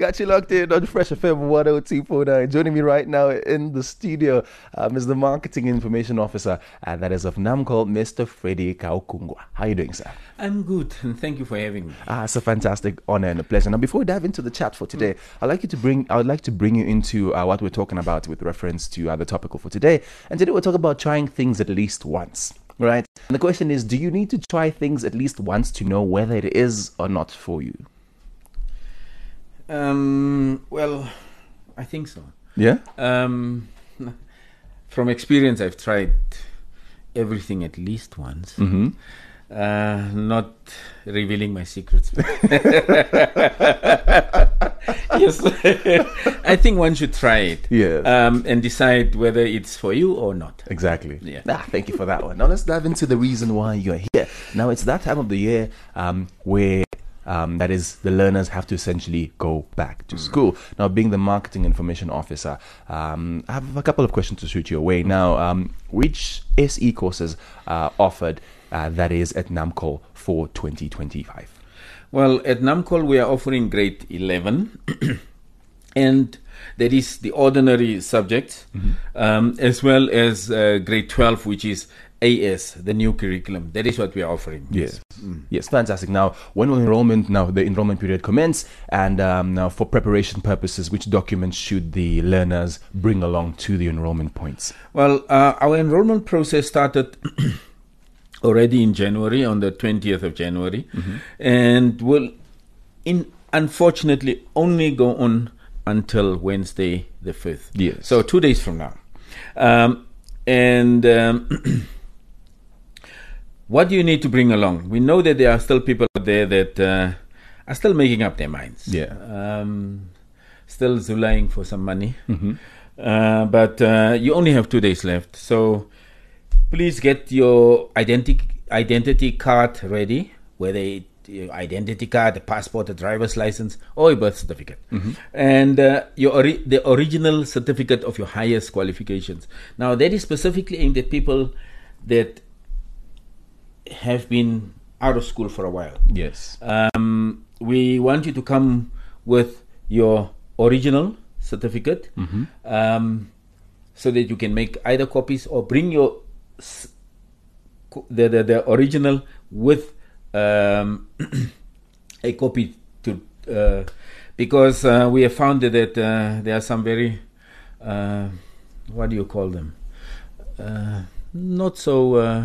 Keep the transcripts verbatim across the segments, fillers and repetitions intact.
Got you locked in on Fresh F M one oh two point nine. Joining me right now in the studio um, is the Marketing Information Officer, and that is of NAMCOL, Mister Freddie Kaukungwa. How are you doing, sir? I'm good, and thank you for having me. Ah, it's a fantastic honor and a pleasure. Now, before we dive into the chat for today, I'd like you to bring. I would like to bring you into uh, what we're talking about with reference to uh, the topical for today. And today we're talking about trying things at least once. Right. And the question is, do you need to try things at least once to know whether it is or not for you? Um, well, I think so. Yeah? Um, from experience, I've tried everything at least once. Mm-hmm. Uh, not revealing my secrets. Yes. I think one should try it. Yeah. Um, and decide whether it's for you or not. Exactly. Yeah. Ah, thank you for that one. Now let's dive into the reason why you're here. Now it's that time of the year um, where um, that is the learners have to essentially go back to mm. school. Now, being the Marketing Information Officer, um, I have a couple of questions to shoot your way. Now, um, which S E courses are offered uh, that is at NAMCOL for twenty twenty-five? Well, at NAMCOL we are offering grade eleven, and that is the ordinary subjects, mm-hmm. um, as well as uh, grade twelve, which is A S, the new curriculum. That is what we are offering. Yes, mm. yes, fantastic. Now, when will enrollment? Now, the enrollment period commence, and um, now for preparation purposes, which documents should the learners bring along to the enrollment points? Well, uh, our enrollment process started already in January, on the twentieth of January, mm-hmm. and will, in unfortunately, only go on until Wednesday the fifth. Yes. So two days from now. Um, and um, what do you need to bring along? We know that there are still people out there that uh, are still making up their minds. Yeah. Um, still zulaying for some money. Mm-hmm. Uh, but uh, you only have two days left. So please get your identity identity card ready, whether it, your identity card, a passport, a driver's license, or a birth certificate, mm-hmm. and uh, your ori- the original certificate of your highest qualifications. Now, that is specifically aimed at people that have been out of school for a while. Yes. Um, we want you to come with your original certificate, mm-hmm. um, so that you can make either copies or bring your The, the the original with um, a copy to uh, because uh, we have found that uh, there are some very uh, what do you call them uh, not so uh,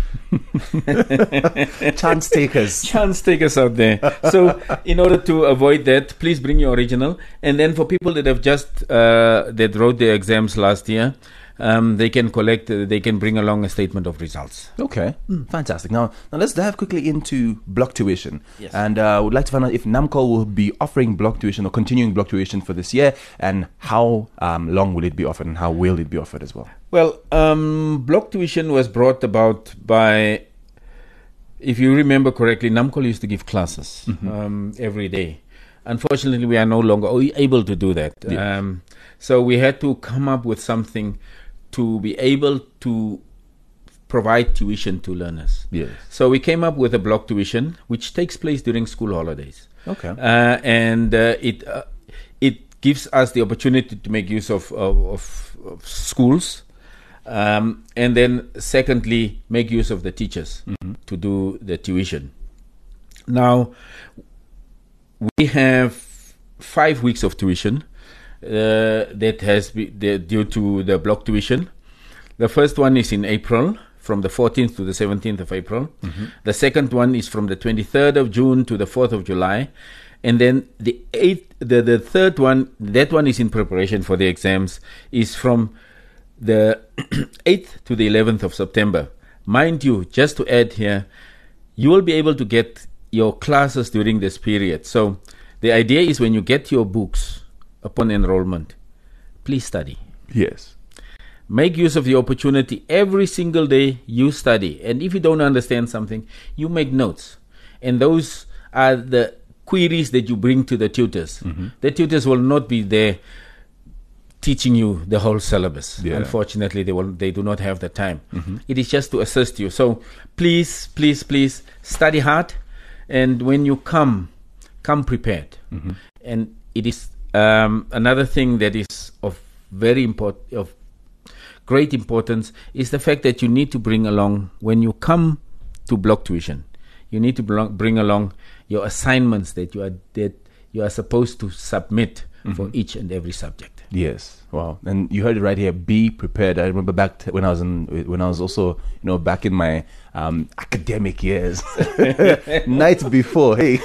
chance takers chance takers out there. So in order to avoid that, please bring your original, and then for people that have just uh, that wrote their exams last year, Um, they can collect, uh, they can bring along a statement of results. Okay, mm, fantastic. Now, now let's dive quickly into block tuition. Yes. And I uh, would like to find out if NAMCOL will be offering block tuition or continuing block tuition for this year, and how um, long will it be offered, and how will it be offered as well? Well, um, block tuition was brought about by, if you remember correctly, NAMCOL used to give classes mm-hmm. um, every day. Unfortunately, we are no longer able to do that. Yes. Um, so we had to come up with something to be able to provide tuition to learners. Yes. So we came up with a block tuition, which takes place during school holidays. Okay. Uh, and uh, it uh, it gives us the opportunity to make use of of, of, of schools, um, and then secondly, make use of the teachers mm-hmm. to do the tuition. Now, we have five weeks of tuition. Uh, that has been the, due to the block tuition. The first one is in April, from the fourteenth to the seventeenth of April. Mm-hmm. The second one is from the twenty-third of June to the fourth of July. And then the eighth, the, the third one, that one is in preparation for the exams, is from the eighth to the eleventh of September. Mind you, just to add here, you will be able to get your classes during this period. So the idea is when you get your books upon enrollment, please study. Yes. Make use of the opportunity. Every single day you study. And if you don't understand something, you make notes. And those are the queries that you bring to the tutors. Mm-hmm. The tutors will not be there teaching you the whole syllabus. Yeah. Unfortunately, they will. They do not have the time. Mm-hmm. It is just to assist you. So please, please, please study hard. And when you come, come prepared. Mm-hmm. And it is um, another thing that is of very important, of great importance, is the fact that you need to bring along, when you come to block tuition, you need to bring, bring along your assignments that you are that you are supposed to submit mm-hmm. for each and every subject. Yes, wow, and you heard it right here. Be prepared. I remember back t- when I was in, when I was also, you know, back in my um, academic years, nights before. Hey,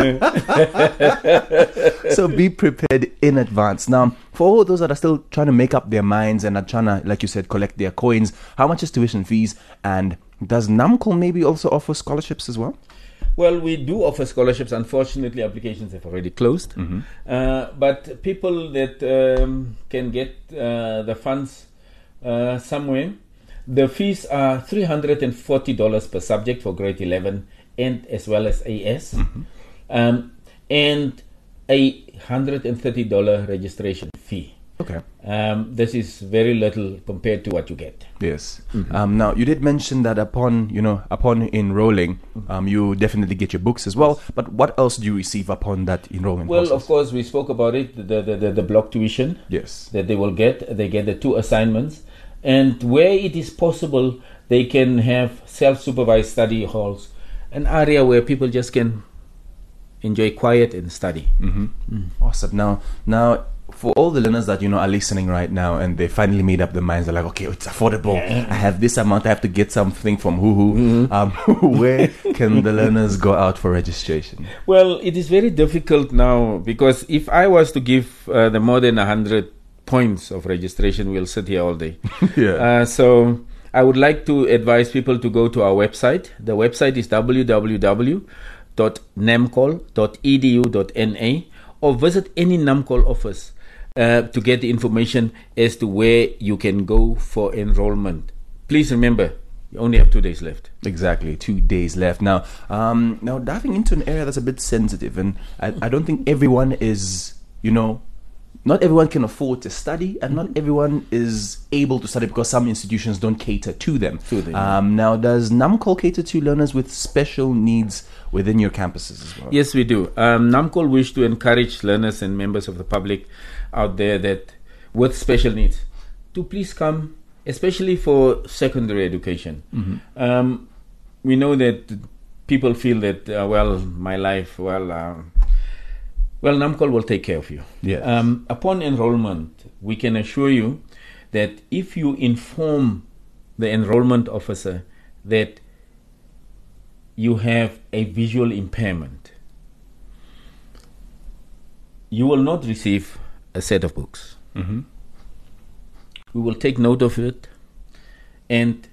so be prepared in advance. Now, for all those that are still trying to make up their minds and are trying to, like you said, collect their coins, how much is tuition fees, and does NAMCOL maybe also offer scholarships as well? Well, we do offer scholarships. Unfortunately, applications have already closed. Mm-hmm. Uh, but people that um, can get uh, the funds uh, somewhere, the fees are three hundred forty dollars per subject for grade eleven and as well as A S, mm-hmm. um, and a one hundred thirty dollars registration fee. Okay. Um, this is very little compared to what you get. Yes. Mm-hmm. Um, now, you did mention that upon, you know, upon enrolling, um, you definitely get your books as well. But what else do you receive upon that enrollment Well, process? of course, we spoke about it, the, the, the, the block tuition. Yes. That they will get. They get the two assignments. And where it is possible, they can have self-supervised study halls, an area where people just can enjoy quiet and study. Mm-hmm. Mm. Awesome. Now, now, for all the learners that, you know, are listening right now and they finally made up their minds, they're like, okay, it's affordable. Yeah. I have this amount. I have to get something from who who. Mm-hmm. Um, where can the learners go out for registration? Well, it is very difficult now, because if I was to give uh, the more than one hundred points of registration, we'll sit here all day. yeah. Uh, so I would like to advise people to go to our website. The website is w w w dot namcol dot e d u dot n a, or visit any NAMCOL office uh, to get the information as to where you can go for enrollment. Please remember, you only have two days left. Exactly, two days left. Now, um, now diving into an area that's a bit sensitive, and I, I don't think everyone is, you know, not everyone can afford to study, and not everyone is able to study because some institutions don't cater to them. To them. Um, now, does NAMCOL cater to learners with special needs within your campuses as well? Yes, we do. Um, NAMCOL wish to encourage learners and members of the public out there that with special needs to please come, especially for secondary education. Mm-hmm. Um, we know that people feel that, uh, well, my life, well... Uh, Well, NAMCOL will take care of you. Yes. Um, upon enrollment, we can assure you that if you inform the enrollment officer that you have a visual impairment, you will not receive a set of books. Mm-hmm. We will take note of it, and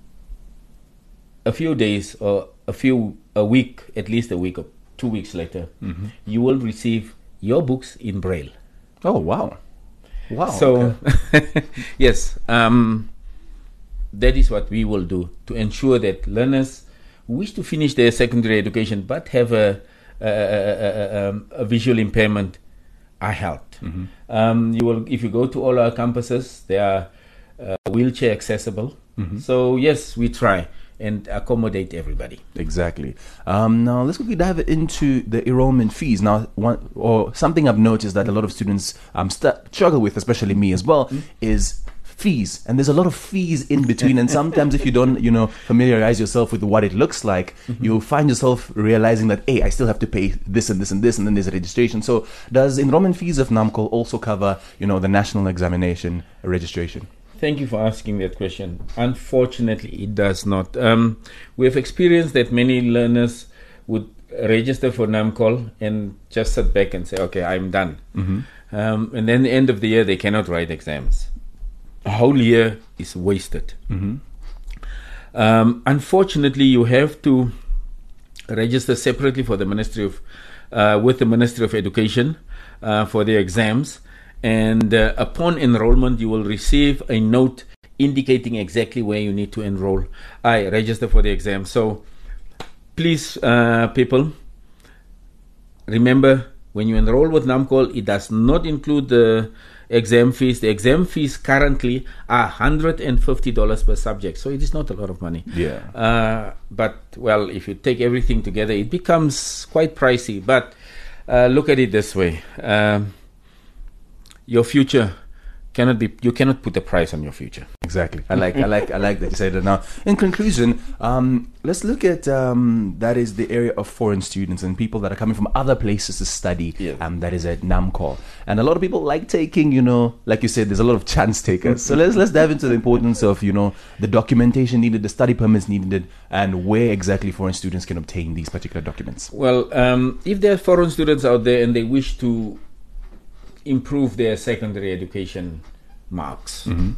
a few days or a few, a week, at least a week or two weeks later, mm-hmm. you will receive your books in Braille. Oh, wow. Wow. So, okay. yes, um, that is what we will do to ensure that learners who wish to finish their secondary education but have a, a, a, a, a visual impairment are helped. Mm-hmm. Um, you will, if you go to all our campuses, they are uh, wheelchair accessible. Mm-hmm. So, yes, we try and accommodate everybody. Exactly. Um, now let's quickly dive into the enrollment fees. Now, one or something I've noticed that a lot of students um st- struggle with, especially me as well, mm-hmm. is fees. And there's a lot of fees in between. And sometimes, if you don't, you know, familiarize yourself with what it looks like, mm-hmm. you'll find yourself realizing that, hey, I still have to pay this and this and this, and then there's a registration. So, does enrollment fees of NAMCOL also cover, you know, the national examination registration? Thank you for asking that question. Unfortunately, it does not. Um, we have experienced that many learners would register for NAMCOL and just sit back and say, okay, I'm done. Mm-hmm. Um, and then at the end of the year, they cannot write exams. A whole year is wasted. Mm-hmm. Um, unfortunately, you have to register separately for the Ministry of, uh, with the Ministry of Education uh, for the exams. And uh, upon enrollment, you will receive a note indicating exactly where you need to enroll. I register for the exam. So please, uh, people, remember, when you enroll with NAMCOL, it does not include the exam fees. The exam fees currently are one hundred fifty dollars per subject. So it is not a lot of money. Yeah. Uh, but, well, if you take everything together, it becomes quite pricey. But uh, look at it this way. Um, your future cannot be, you cannot put a price on your future. Exactly. I like, I like, I like that you said it. Now, in conclusion, um, let's look at um, that is the area of foreign students and people that are coming from other places to study. Yeah. Um, that is at NAMCOL, and a lot of people like taking, you know, like you said, there's a lot of chance takers. So let's let's dive into the importance of, you know, the documentation needed, the study permits needed, and where exactly foreign students can obtain these particular documents. Well, um, if there are foreign students out there and they wish to improve their secondary education marks, Mm-hmm.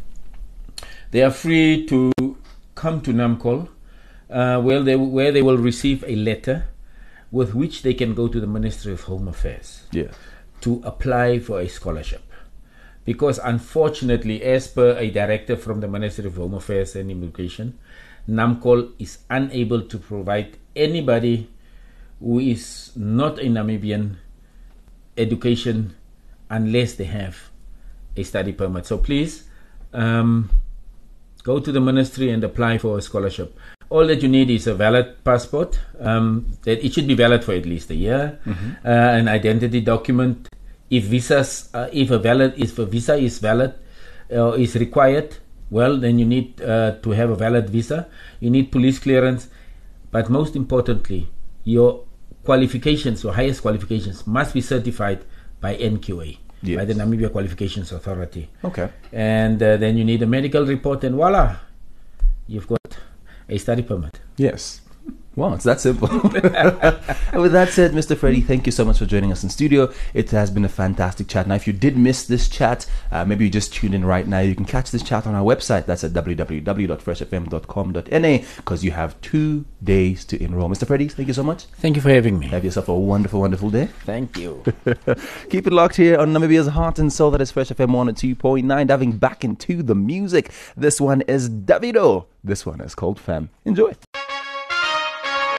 they are free to come to NAMCOL, uh, where they where they will receive a letter with which they can go to the Ministry of Home Affairs Yeah. to apply for a scholarship. Because unfortunately, as per a directive from the Ministry of Home Affairs and Immigration, NAMCOL is unable to provide anybody who is not a Namibian education unless they have a study permit. So please um, go to the ministry and apply for a scholarship. All that you need is a valid passport. Um, that it should be valid for at least a year. Mm-hmm. Uh, an identity document. If visas, uh, if a valid, if a visa is valid, uh, is required, well, then you need uh, to have a valid visa. You need police clearance, but most importantly, your qualifications, your highest qualifications, must be certified by N Q A, Yes. by the Namibia Qualifications Authority. Okay. And uh, then you need a medical report, and voila, you've got a study permit. Yes. Wow, it's that simple. And with that said, Mister Freddie, thank you so much for joining us in studio. It has been a fantastic chat. Now, if you did miss this chat, uh, maybe you just tuned in right now, you can catch this chat on our website. That's at w w w dot fresh f m dot com dot n a, because you have two days to enroll. Mister Freddie, thank you so much. Thank you for having me. Have yourself a wonderful, wonderful day. Thank you. Keep it locked here on Namibia's Heart and Soul. That is Fresh F M one oh two point nine. Diving back into the music. This one is Davido. This one is called Fam. Enjoy.